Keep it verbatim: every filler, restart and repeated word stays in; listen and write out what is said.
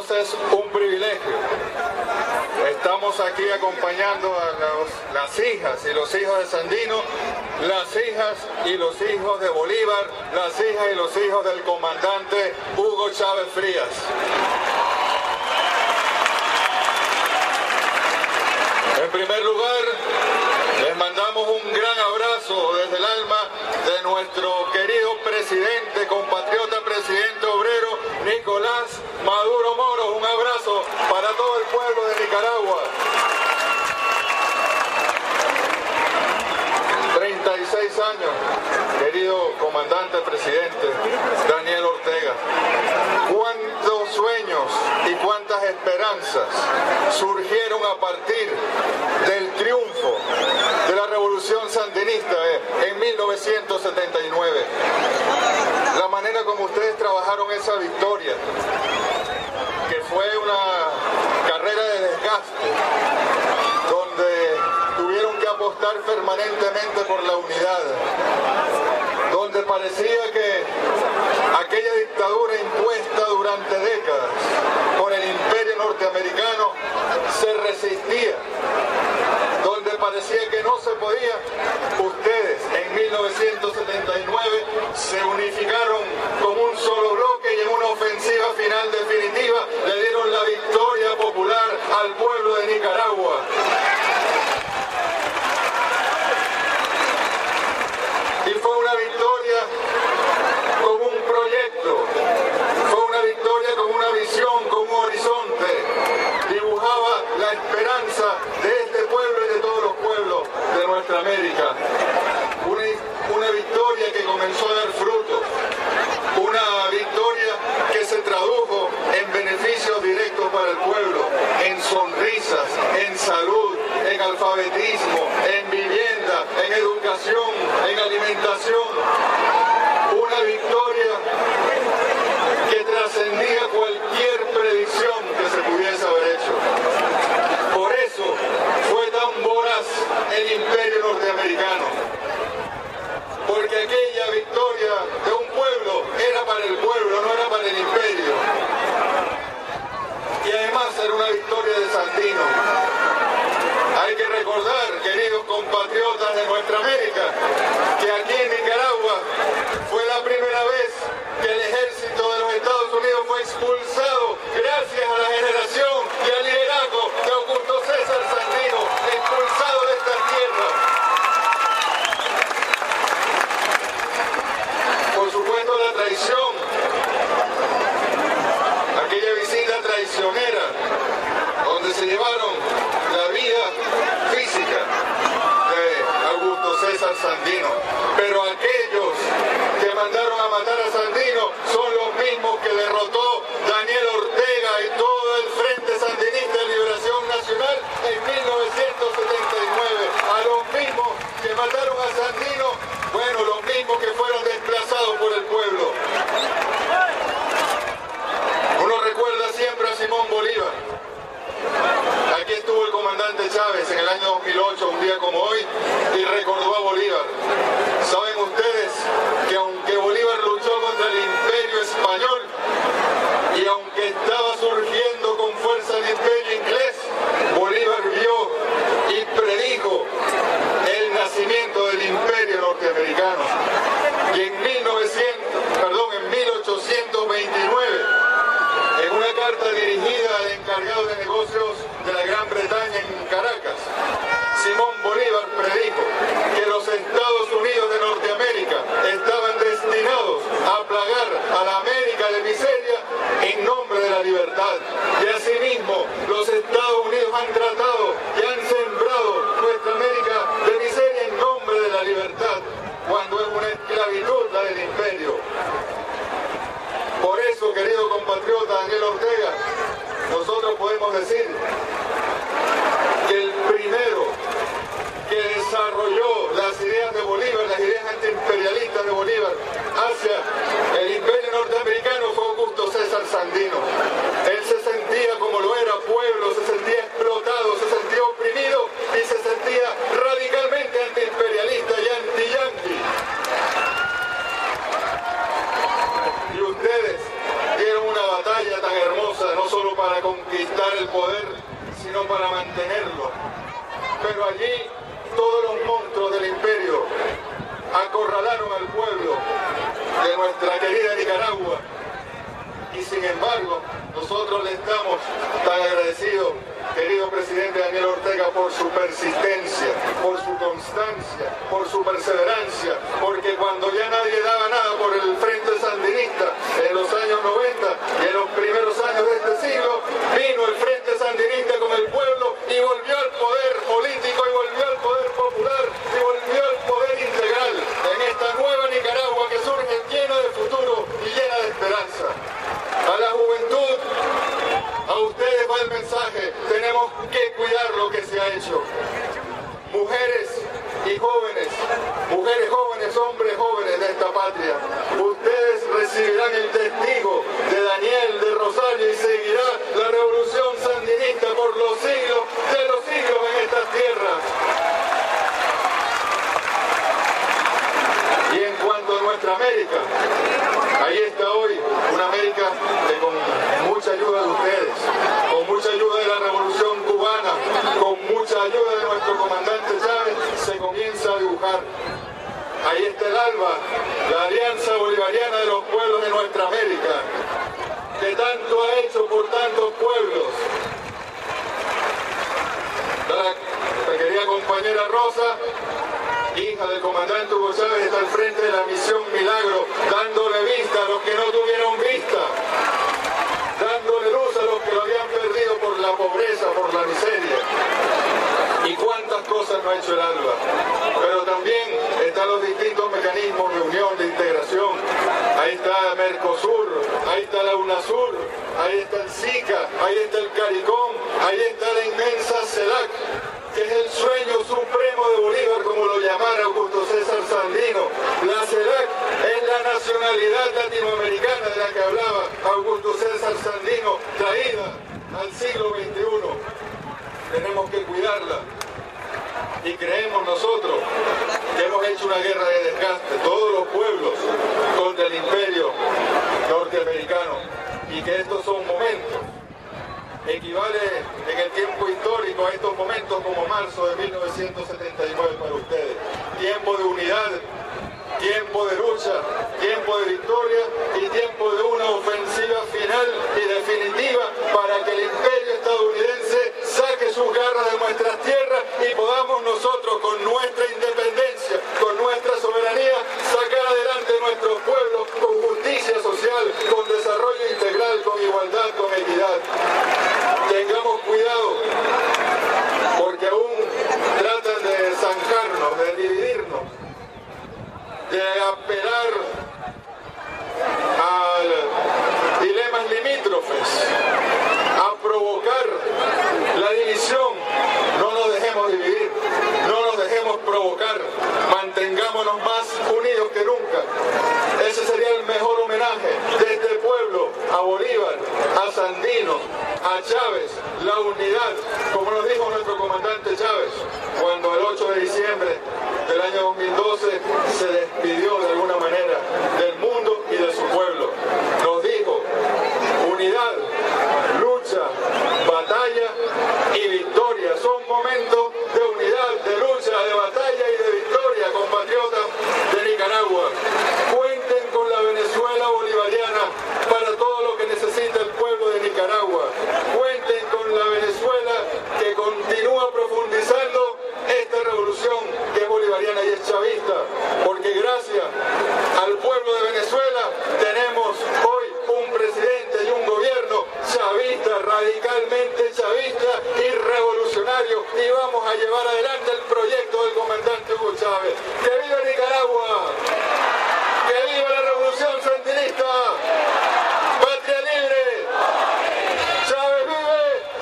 nos es un privilegio. Estamos aquí acompañando a los, las hijas y los hijos de Sandino, las hijas y los hijos de Bolívar, las hijas y los hijos del comandante Hugo Chávez Frías. En primer lugar, les mandamos un gran abrazo desde el alma de nuestro querido presidente, compatriota presidente obrero, Nicolás Maduro Moros. Un abrazo para todo el pueblo de Nicaragua. treinta y seis años, querido comandante presidente Daniel Ortega. Cuántos sueños y cuántas esperanzas surgieron a partir del triunfo de la revolución sandinista en mil novecientos setenta y nueve. La manera como ustedes trabajaron esa victoria, que fue una carrera de desgaste, donde tuvieron que apostar permanentemente por la unidad, donde parecía que aquella dictadura impuesta durante décadas por el imperio norteamericano se resistía, donde parecía que no se podía, ustedes en mil novecientos setenta y nueve se unificaron como un solo bloque y en una ofensiva final definitiva le dieron la victoria popular al pueblo de Nicaragua. Y fue una victoria con un proyecto, fue una victoria con una visión, con un horizonte. Dibujaba la esperanza de este pueblo y de todos los pueblos de nuestra América. Una, una victoria que comenzó a dar frutos, una victoria que se tradujo en beneficios directos para el pueblo, en sonrisas, en salud, en alfabetismo, en vivienda, en educación, en alimentación. Una victoria que trascendía cualquier predicción que se pudiese haber hecho. Por eso fue tan voraz el imperio norteamericano, porque aquella victoria de un pueblo era para el pueblo, no era para el imperio. Y además era una victoria de Sandino. Hay que recordar, queridos compatriotas de nuestra América, que aquí en Nicaragua fue la primera vez que el ejército de los Estados Unidos fue expulsado gracias a la generación y al liderazgo de Augusto César Sandino, expulsado de esta tierra. Por supuesto, la traición, aquella visita traicionera, donde se llevaron la vida física de Augusto César Sandino. Pero aquellos que mandaron a matar a Sandino son los mismos que derrotó Daniel Ortega y todo el Frente Sandinista de Liberación Nacional en mil novecientos setenta y nueve. A los mismos que mataron a Sandino, bueno, los mismos que fueron desplazados por el pueblo. Uno recuerda siempre a Simón Bolívar. Aquí estuvo el comandante Chávez en el año dos mil ocho, un día como hoy, y recordó a Bolívar. Saben ustedes que aunque Bolívar luchó contra el imperio español y aunque estaba surgiendo con fuerza el imperio inglés, Bolívar vio y predijo el nacimiento del imperio norteamericano. Y en mil novecientos, perdón, en mil ochocientos veintinueve, en una carta dirigida al encargado de negocios de la Gran Bretaña en Caracas, Simón Bolívar predijo que los Estados Unidos de Norteamérica estaban destinados a plagar a la América de miseria en nombre de la libertad. Y asimismo, los Estados Unidos han tratado y han sembrado nuestra América de miseria en nombre de la libertad, cuando es una esclavitud la del imperio. Por eso, querido compatriota Daniel Ortega, nosotros podemos decir que el primero que desarrolló las ideas de Bolívar, las ideas antiimperialistas de Bolívar hacia el imperio norteamericano fue Augusto César Sandino. Él se sentía como lo era pueblo, se sentía explotado, se sentía oprimido y se sentía radicalmente antiimperialista y anti-yanqui. Y ustedes dieron una batalla tan hermosa, no solo para pero allí todos los monstruos del imperio acorralaron al pueblo de nuestra querida Nicaragua. Y sin embargo, nosotros le estamos tan agradecidos, querido presidente Daniel Ortega, por su persistencia, por su constancia, por su perseverancia, porque cuando ya nadie daba nada por el Frente Sandinista en los años noventa y en los primeros años de este siglo, vino el Frente Sandinista con el pueblo y volvió al poder político y volvió al poder popular y volvió al poder integral en esta nueva Nicaragua que surge llena de futuro y llena de esperanza. A la juventud, a ustedes va el mensaje, tenemos que cuidar lo que se ha hecho. Mujeres y jóvenes, mujeres jóvenes, hombres jóvenes de esta patria, ustedes recibirán el testigo de Daniel, de Rosario, y seguirá la revolución sandinista por los siglos de los siglos en estas tierras. Y en cuanto a nuestra América, ahí está hoy una América que con mucha ayuda de ustedes, con mucha ayuda de la Revolución Cubana, con mucha ayuda de nuestro comandante Chávez, se comienza a dibujar. Ahí está el ALBA, la Alianza Bolivariana de los Pueblos de nuestra América, que tanto ha hecho por tantos pueblos. La querida compañera Rosa, hija del comandante Hugo Chávez, está al frente de la misión Milagro, dándole vista a los que no tuvieron vista, dándole luz a los que lo habían perdido por la pobreza, por la miseria. Y cuántas cosas no ha hecho el ALBA. Pero también están los distintos mecanismos de unión, de integración. Ahí está Mercosur, ahí está la UNASUR, ahí está el SICA, ahí está el CARICOM, ahí está la inmensa CELAC, que es el sueño supremo de Bolívar, como lo llamara Augusto César Sandino. La CELAC es la nacionalidad latinoamericana de la que hablaba Augusto César Sandino, traída al siglo veintiuno. Tenemos que cuidarla. Y creemos nosotros que hemos hecho una guerra de desgaste, todos los pueblos, contra el imperio norteamericano, y que estos son momentos. Equivale en el tiempo histórico a estos momentos como marzo de mil novecientos setenta y nueve para ustedes. Tiempo de unidad, tiempo de lucha, tiempo de victoria y tiempo de una ofensiva final y definitiva para que el imperio estadounidense saque sus garras de nuestras tierras y podamos nosotros, con nuestra independencia, con nuestra soberanía, sacar adelante nuestros pueblos con justicia social, con desarrollo integral, con igualdad, con equidad. Tengamos cuidado, porque aún tratan de zanjarnos, de dividirnos, de apelar a dilemas limítrofes, a provocar la división. No nos dejemos dividir, no nos dejemos provocar, mantengámonos más unidos que nunca. Ese sería el mejor homenaje de este pueblo a Bolívar, a Sandino, a Chávez, la unidad, como nos dijo nuestro comandante Chávez, cuando el ocho de diciembre del año dos mil doce se despidió de alguna manera del mundo y de su pueblo. Nos dijo: unidad, lucha, batalla y victoria. Son momentos de unidad, de lucha, de batalla y de victoria, compatriotas de Nicaragua. Cuenten con la Venezuela bolivariana para todo lo que necesita el pueblo de Nicaragua. Cuenten con la Venezuela que continúa profundizando esta revolución que es bolivariana y es chavista, porque gracias al pueblo de Venezuela tenemos hoy un presidente y un gobierno chavista, radicalmente chavista y revolucionario, y vamos a llevar adelante el proyecto del comandante Hugo Chávez. ¡Que